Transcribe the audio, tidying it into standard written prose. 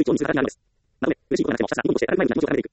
スイッチをオンにする形になるのです。まとめ、嬉しいことがなくても、ひたすらどんどんして当たり前のような気持ちを高めていく。